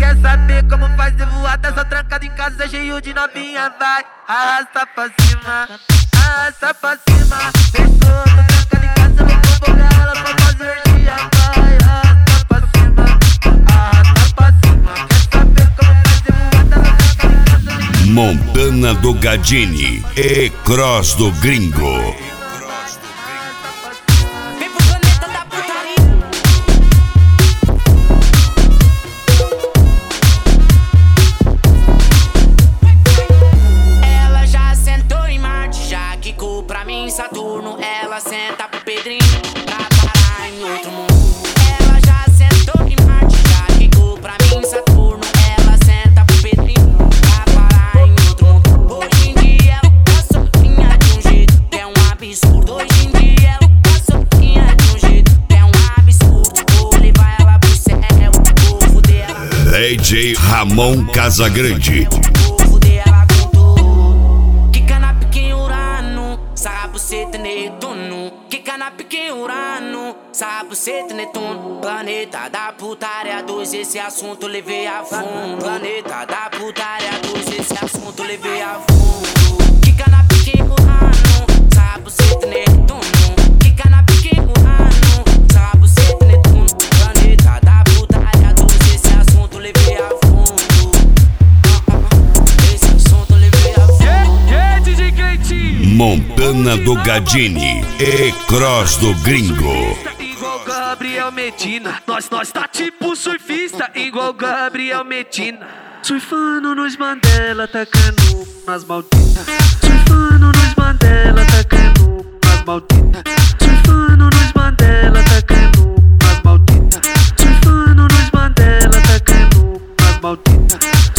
quer saber como fazer voada? Só trancado em casa, cheio de novinha, vai. Arrasta pra cima, arrasta pra cima. Fechou, tô trancado em casa, vou convocar ela pra fazer dia, vai. Arrasta pra cima, arrasta pra cima. Quer saber como fazer voada? Só trancado em casa. Montana do Gadini e Cross do Gringo. Saturno, ela senta pro Pedrinho pra parar em outro mundo. Ela já sentou em Marte, já quicou pra mim Saturno. Ela senta pro Pedrinho pra parar em outro mundo. Hoje em dia ela tá sozinha de um jeito que é um absurdo. Hoje em dia ela tá sozinha de um jeito que é um absurdo. Vou levar ela pro céu, o povo dela. DJ Ramon Casagrande. Buceta Netuno, quica na pique Urano, sabe buceta Netuno. Planeta da putaria 2, esse assunto levei a fundo. Planeta da putaria 2, esse assunto levei a fundo. Quica na pique Urano, sabe buceta Netuno. Quica na pique Urano, sabe buceta Netuno. Planeta da putaria 2, esse assunto levei a fundo. Esse assunto levei a fundo. DJ Cleitinho. Montana do Gadini e Cross do Gringo. Igual Gabriel Medina, nós tá tipo surfista, igual Gabriel Medina. Surfando nos Mandela, tacando nas malditas. Surfando nos Mandela, tacando nas malditas. Surfando nos Mandela, tacando nas malditas. Surfando nos Mandela, tacando nas malditas.